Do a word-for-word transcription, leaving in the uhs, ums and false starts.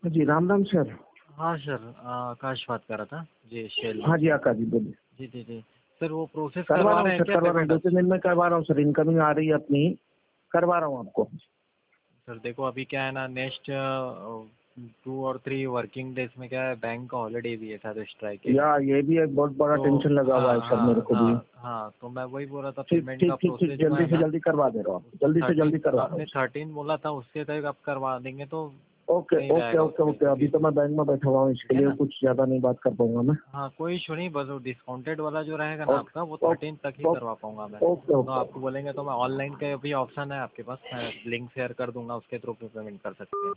जी राम राम सर। हाँ सर, अ, आकाश बात कर रहा था जी, शेल हाँ में जी से। आकाश जी बोलिए। जी जी जी। सर वो प्रोसेस करवा करवा रहा हूँ रहे हैं सर, क्या करवा रहा हूँ, पेमेंट दो आज? तीन दिन में करवा रहा हूँ सर, इनकमिंग आ रही है अपनी, करवा रहा हूँ आपको। सर देखो अभी क्या है ना, नेक्स्ट टू और थ्री वर्किंग डेज में क्या है, बैंक का हॉलीडे भी है शायद, स्ट्राइक है। या ये भी एक बहुत बड़ा तो टेंशन लगा हुआ हाँ है सर मेरे हाँ को भी। हाँ हाँ, तो मैं वही बोल रहा था, ठीक पेमेंट का ठीक ठीक ठीक, प्रोसेस जो जल्दी है से ना, जल्दी करवा दे रहा हूँ आपको, उसको जल्दी से जल्दी थर्टीन करवा रहा हूँ आपने सर। थर्टीन बोला था, उससे तक आप करवा देंगे तो ओके सही ओके रहेगा ओके उसमें, ओके, अभी क्योंकि तो मैं बैंक में बैठा हुआ हूँ, ठीक इसके है लिए ना। कुछ ज़्यादा नहीं बात कर पाऊंगा मैं। हाँ कोई इशू नहीं, बस वो डिस्काउंटेड वाला जो रहेगा ना आपका, वो ओके थर्टीन तक ही ओके करवा पाऊंगा मैं। ओके तो ओके आपको बोलेंगे तो मैं ऑनलाइन का भी ऑप्शन है आपके पास, मैं लिंक शेयर कर दूंगा, उसके थ्रू पे पेमेंट कर सकते हैं।